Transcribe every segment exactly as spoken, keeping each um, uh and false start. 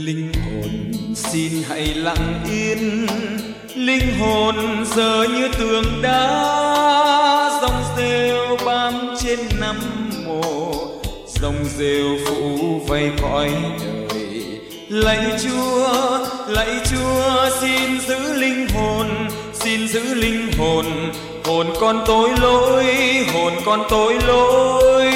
Linh hồn xin hãy lặng yên, linh hồn giờ như tường đá, dòng rêu bám trên nắm mồ, dòng rêu phủ vây cõi đời. Lạy Chúa, lạy Chúa, xin giữ linh hồn, xin giữ linh hồn, hồn con tội lỗi, hồn con tội lỗi.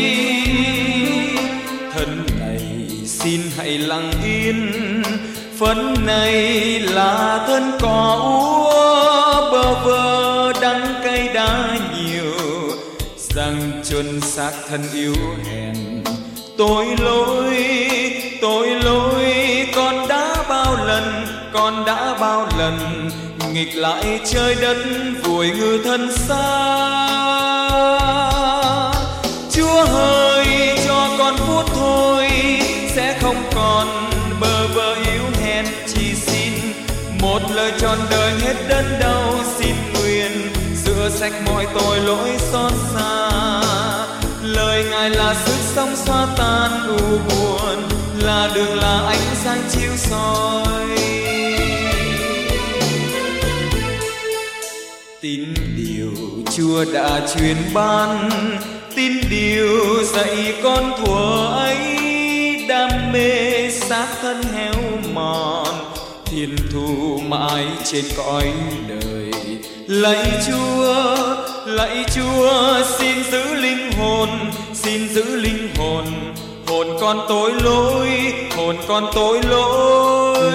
Thân này xin hãy lặng yên, phấn này là thân cỏ úa, bơ vơ đắng cay đã nhiều, răng chân xác thân yếu hèn. Tội lỗi, tội lỗi, con đã bao lần, con đã bao lần nghịch lại trời đất vùi ngư thân xa. Chúa ơi, cho con phút thôi, sẽ không còn bơ vơ yếu hèn. Chỉ xin một lời trọn đời hết đớn đau, xin nguyện rửa sạch mọi tội lỗi xót xa. Lời Ngài là sức sống xóa tan u buồn, là đường là ánh sáng chiếu soi. Tin điều Chúa đã truyền ban, tin điều dạy con thuở ấy, đam mê xác thân héo mòn, thiên thu mãi trên cõi đời. Lạy Chúa, lạy Chúa, xin giữ linh hồn, xin giữ linh hồn, hồn con tội lỗi, hồn con tội lỗi.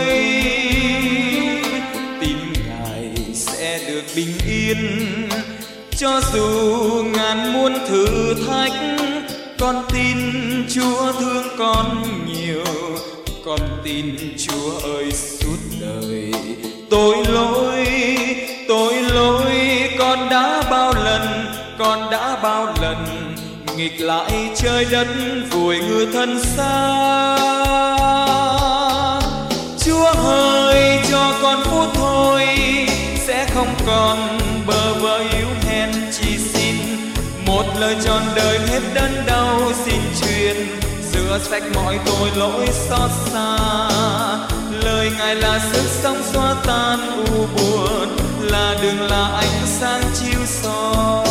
Tin Ngài sẽ được bình yên, cho dù ngàn muôn thử thách. Con tin Chúa thương con nhiều, con tin Chúa ơi suốt đời. Tội lỗi, tội lỗi, con đã bao lần, con đã bao lần nghịch lại trời đất vùi ngư thân xa. Chúa ơi, cho con phút thôi, sẽ không còn bơ vơ yếu hèn. Chỉ xin một lời trọn đời hết đớn đau, xin truyền rửa sạch mọi tội lỗi xót xa. Lời Ngài là sức sống xóa tan u buồn, là đường là ánh sáng chiếu soi.